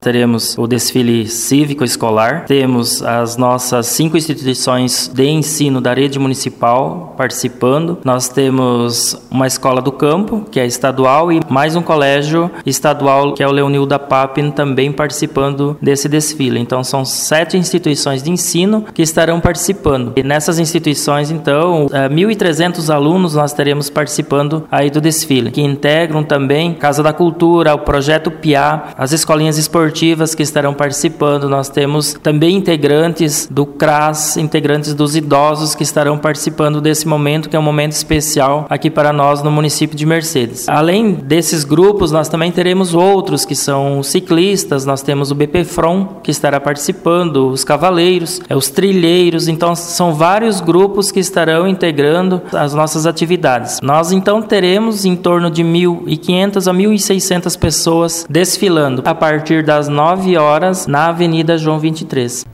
teremos o desfile cívico-escolar, temos as nossas 5 instituições de ensino da rede municipal participando, nós temos uma escola do campo, que é estadual, e mais um colégio estadual, que é o Leonil da Papin, também participando desse desfile. Então, são 7 instituições de ensino que estarão participando. E nessas instituições, então, 1.300 alunos nós teremos participando aí do desfile, que integram também Casa da Cultura, o Projeto PIA, as escolinhas esportivas que estarão participando. Nós temos também integrantes do CRAS, integrantes dos idosos que estarão participando desse momento, que é um momento especial aqui para nós no município de Mercedes. Além desses grupos, nós também teremos outros que são ciclistas, nós temos o BPFROM, que estará participando, os cavaleiros, os trilheiros, então são vários grupos que estarão integrando as nossas atividades. Nós então teremos em torno de 1.500 a 1.600 pessoas desfilando a partir das 9 horas na Avenida João 23.